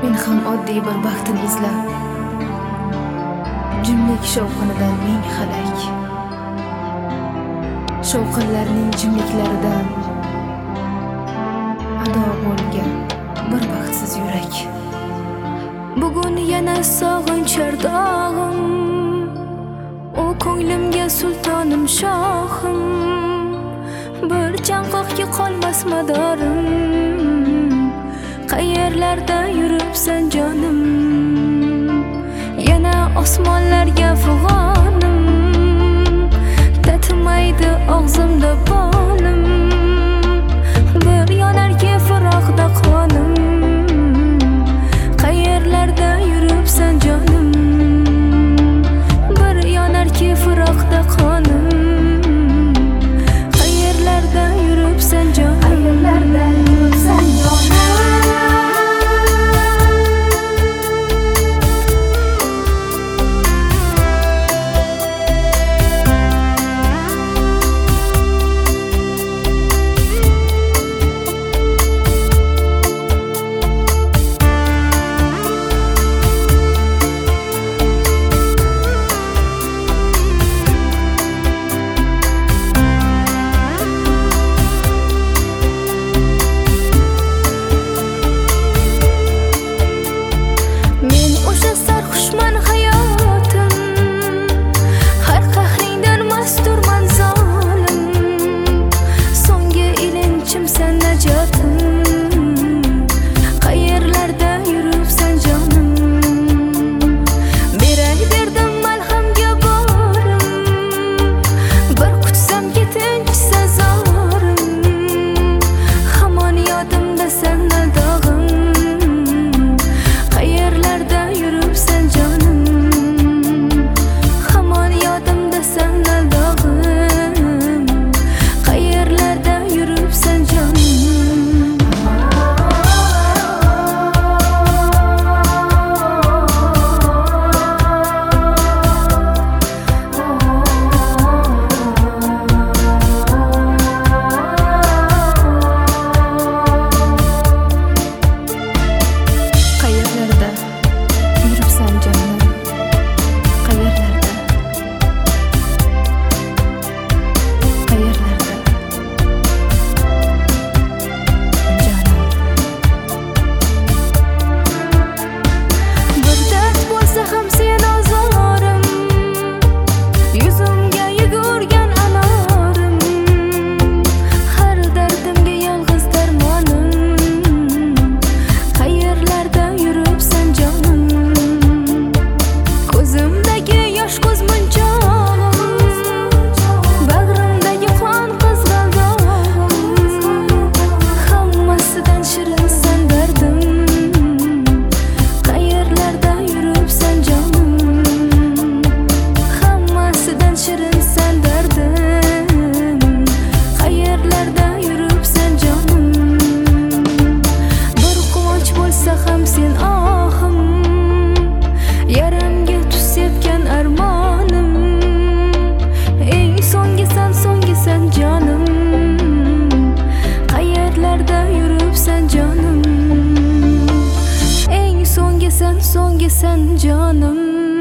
Men ham oddiy bir baxtni izlab, jimlik shovqinidan ming halak, shovqinlarning jimliklaridan ado bo'lgan bir baxtsiz yurak. Bugun yana sog'inchar dog'im, u ko'nglimga sultonim shohim, bir chanqoqga qolmas madorim. Qayerlarda yuribsan jonim, yana osmonlarga fig'onim, tatmaydi og'zimda bolim, bir yonarki firoqda qonim. Qayerlarda yuribsan jonim, bir yonarki firoqda qonim. Qayerlarda yuribsan jonim, qayerlarda yuribsan jonim. So'nggisan jonim,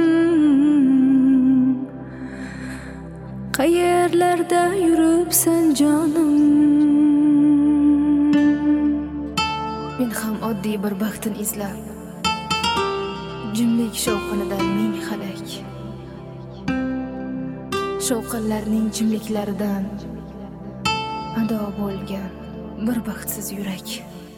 qayerlarda yuribsan jonim. Men ham oddiy bir baxtni izlab, jimlik shovqinidan ming halak, shovqinlarning jimliklaridan ado bo'lgan bir baxtsiz yurak.